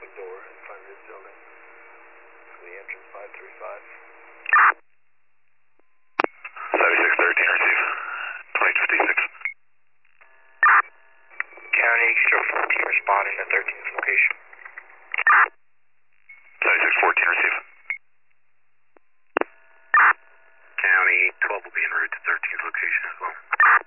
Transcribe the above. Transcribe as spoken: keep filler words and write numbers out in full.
the door in front of his building. To the entrance five three five. seventy-six thirteen, receive. twenty fifty-six. County, show fourteen responding to thirteen's location. seventy-six fourteen, receive. County, twelve will be en route to thirteen's location as well.